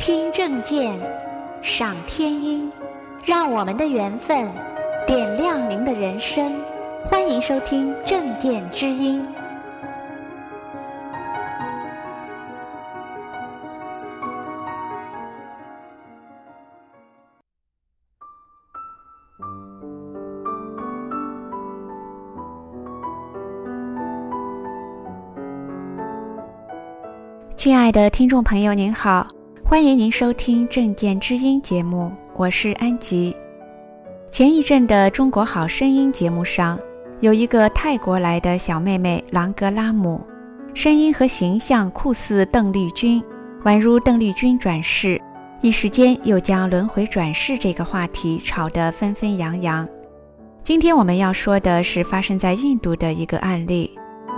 听正见，赏天音，让我们的缘分点亮您的人生。欢迎收听正见之音。亲爱的听众朋友您好，欢迎您收听正见之音节目，我是安吉。前一阵的中国好声音节目上，有一个泰国来的小妹妹朗格拉姆，声音和形象酷似邓丽君，宛如邓丽君转世，一时间又将轮回转世这个话题炒得纷纷扬扬。今天我们要说的是发生在印度的一个案例。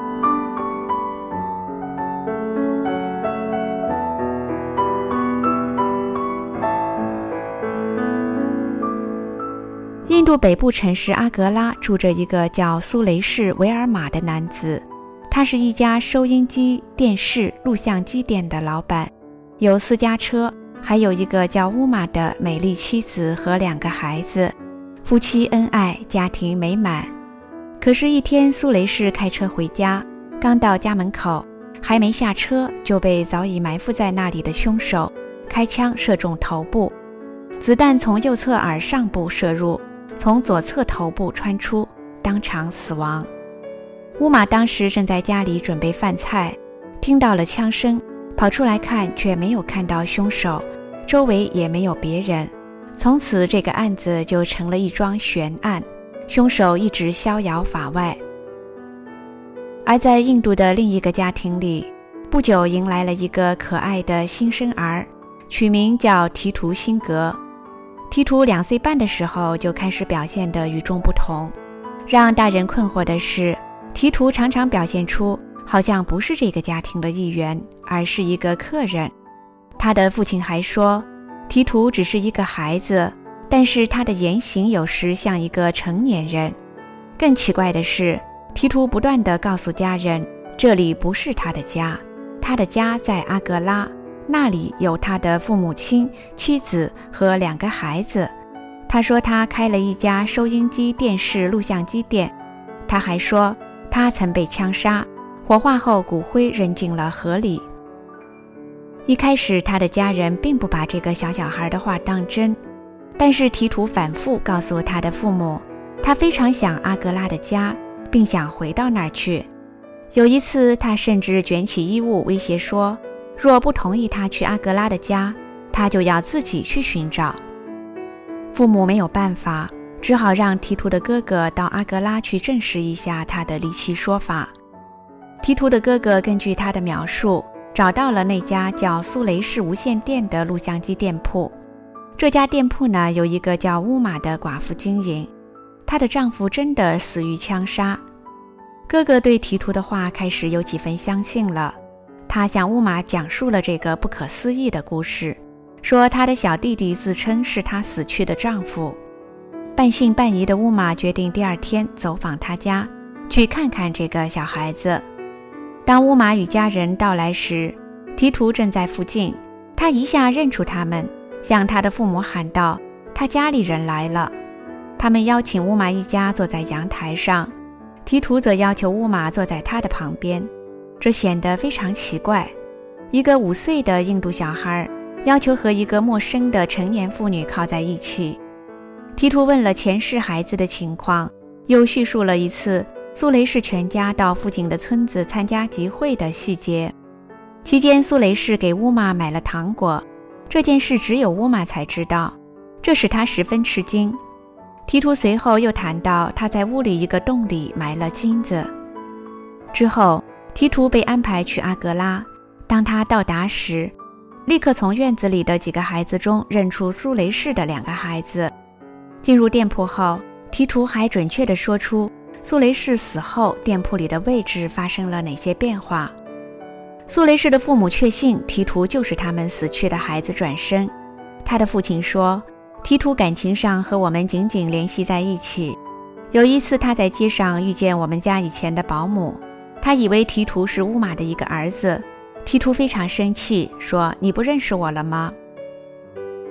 印度北部城市阿格拉住着一个叫苏雷士·维尔玛的男子，他是一家收音机、电视、录像机店的老板，有私家车，还有一个叫乌玛的美丽妻子和2个孩子，夫妻恩爱，家庭美满。可是一天，苏雷士开车回家，刚到家门口，还没下车就被早已埋伏在那里的凶手开枪射中头部，子弹从右侧耳上部射入，从左侧头部穿出，当场死亡。乌玛当时正在家里准备饭菜，听到了枪声，跑出来看，却没有看到凶手，周围也没有别人。从此这个案子就成了一桩悬案，凶手一直逍遥法外。而在印度的另一个家庭里，不久迎来了一个可爱的新生儿，取名叫提图辛格。提图2岁半的时候就开始表现得与众不同，让大人困惑的是，提图常常表现出好像不是这个家庭的一员，而是一个客人。他的父亲还说，提图只是一个孩子，但是他的言行有时像一个成年人。更奇怪的是，提图不断地告诉家人，这里不是他的家，他的家在阿格拉，那里有他的父母亲、妻子和2个孩子。他说他开了一家收音机、电视、录像机店。他还说他曾被枪杀，火化后骨灰扔进了河里。一开始他的家人并不把这个小孩的话当真，但是提图反复告诉他的父母，他非常想阿格拉的家，并想回到那儿去。有一次他甚至卷起衣物威胁说，若不同意他去阿格拉的家，他就要自己去寻找。父母没有办法，只好让提图的哥哥到阿格拉去证实一下他的离奇说法。提图的哥哥根据他的描述，找到了那家叫苏雷士无线电的录像机店铺。这家店铺呢，有一个叫乌玛的寡妇经营，她的丈夫真的死于枪杀。哥哥对提图的话开始有几分相信了，他向乌玛讲述了这个不可思议的故事，说他的小弟弟自称是他死去的丈夫。半信半疑的乌玛决定第2天走访他家，去看看这个小孩子。当乌玛与家人到来时，提图正在附近，他一下认出他们，向他的父母喊道，他家里人来了。他们邀请乌玛一家坐在阳台上，提图则要求乌玛坐在他的旁边。这显得非常奇怪，一个5岁的印度小孩要求和一个陌生的成年妇女靠在一起。提图问了前世孩子的情况，又叙述了一次苏雷士全家到附近的村子参加集会的细节。期间苏雷士给乌玛买了糖果，这件事只有乌玛才知道，这使他十分吃惊。提图随后又谈到他在屋里一个洞里埋了金子。之后提图被安排去阿格拉，当他到达时，立刻从院子里的几个孩子中认出苏雷士的2个孩子。进入店铺后，提图还准确地说出苏雷士死后店铺里的位置发生了哪些变化。苏雷士的父母确信提图就是他们死去的孩子转生。他的父亲说，提图感情上和我们紧紧联系在一起。有一次他在街上遇见我们家以前的保姆，他以为提图是乌玛的一个儿子。提图非常生气，说，你不认识我了吗？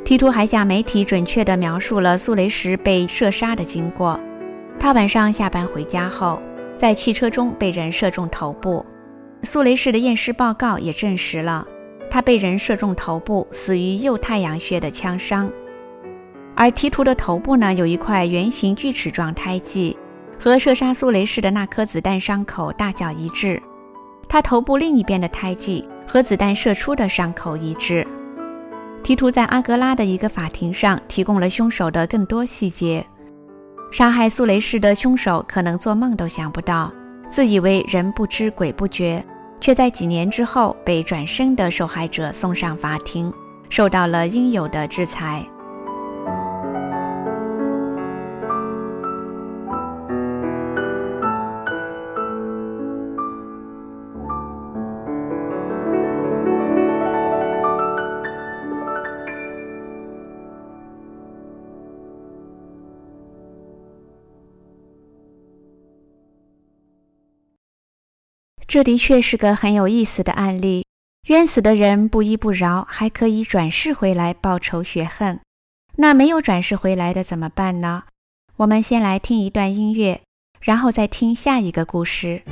提图还向媒体准确地描述了苏雷士被射杀的经过。他晚上下班回家后，在汽车中被人射中头部。苏雷士的验尸报告也证实了，他被人射中头部，死于右太阳穴的枪伤。而提图的头部呢，有一块圆形锯齿状胎记，和射杀苏雷士的那颗子弹伤口大小一致。他头部另一边的胎记和子弹射出的伤口一致。提图在阿格拉的一个法庭上提供了凶手的更多细节。杀害苏雷士的凶手可能做梦都想不到，自以为人不知鬼不觉，却在几年之后被转生的受害者送上法庭，受到了应有的制裁。这的确是个很有意思的案例，冤死的人不依不饶，还可以转世回来报仇雪恨。那没有转世回来的怎么办呢？我们先来听一段音乐，然后再听下一个故事。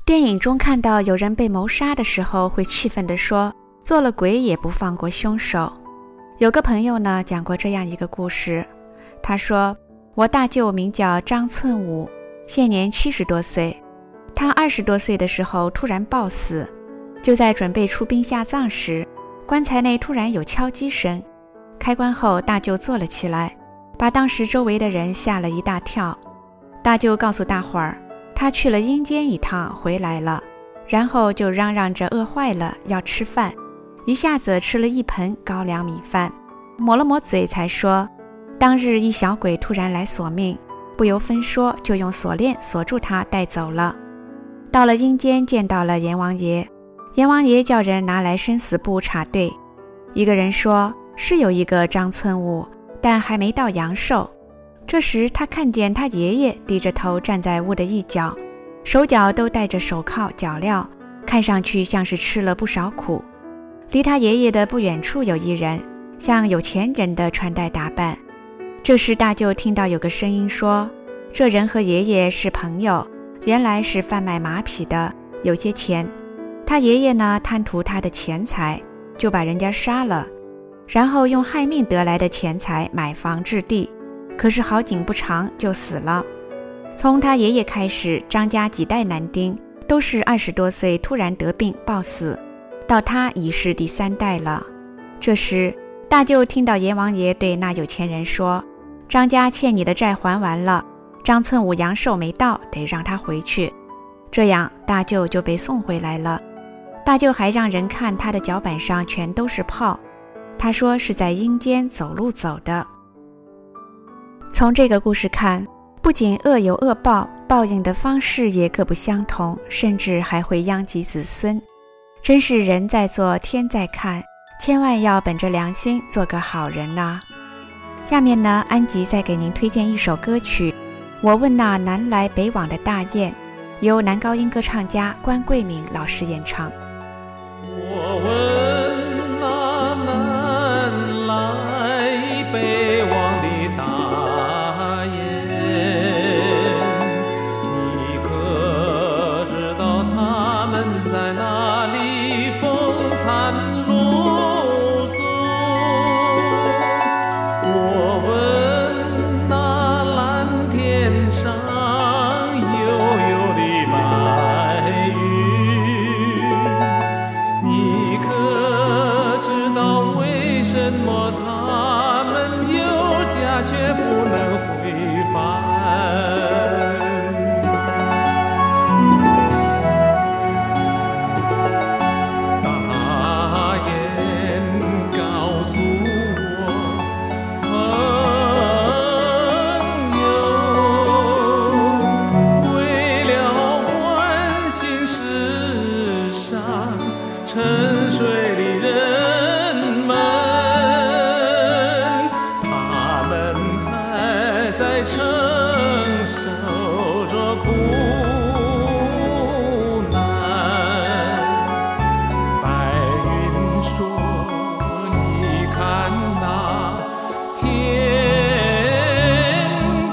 电影中看到有人被谋杀的时候，会气愤地说，做了鬼也不放过凶手。有个朋友呢讲过这样一个故事，他说，我大舅名叫张寸武，现年70多岁。他20多岁的时候突然暴死，就在准备出殡下葬时，棺材内突然有敲击声，开棺后大舅坐了起来，把当时周围的人吓了一大跳。大舅告诉大伙儿，他去了阴间一趟回来了，然后就嚷嚷着饿坏了要吃饭，一下子吃了1盆高粱米饭，抹了抹嘴才说，当日一小鬼突然来索命，不由分说就用锁链锁住他带走了。到了阴间见到了阎王爷，阎王爷叫人拿来生死簿查对，一个人说是有一个张寸武，但还没到阳寿。这时他看见他爷爷低着头站在屋的一角，手脚都戴着手铐脚镣，看上去像是吃了不少苦。离他爷爷的不远处有一人，像有钱人的穿戴打扮。这时大舅听到有个声音说，这人和爷爷是朋友，原来是贩卖马匹的，有些钱。他爷爷呢贪图他的钱财，就把人家杀了，然后用害命得来的钱财买房置地，可是好景不长就死了。从他爷爷开始，张家几代男丁都是20多岁突然得病暴死，到他已是第3代了。这时大舅听到阎王爷对那有钱人说，张家欠你的债还完了，张寸武阳寿没到，得让他回去。这样大舅就被送回来了。大舅还让人看他的脚板上全都是泡，他说是在阴间走路走的。从这个故事看，不仅恶有恶报，报应的方式也各不相同，甚至还会殃及子孙。真是人在做天在看，千万要本着良心做个好人呐。下面呢，安吉再给您推荐一首歌曲，我问那南来北往的大雁，由男高音歌唱家关桂敏老师演唱。 我问那南来北往的大雁，你可知道他们在哪里风餐露宿？我问那蓝天上悠悠的白云，你可知道为什么他们有家却不能回返？大雁告诉我，朋友，为了唤醒世上沉睡的人们，他们还在承受着苦难。白云说，你看那天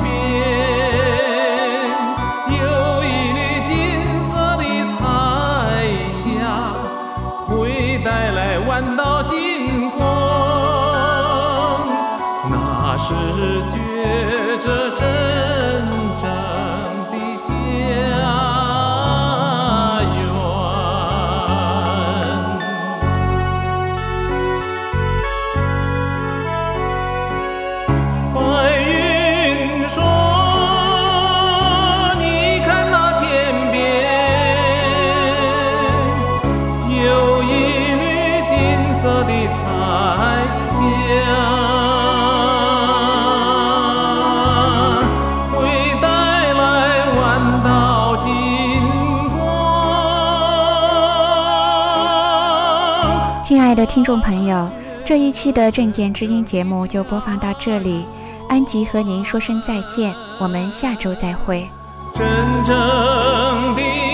边有一缕金色的彩霞，会带来万道金光，那是觉着真正的家园。白云说，你看那天边有一缕金色的彩霞，会带来万道金光。 亲爱的听众朋友，这一期的正见知音节目就播放到这里，安吉和您说声再见，我们下周再会。 真正的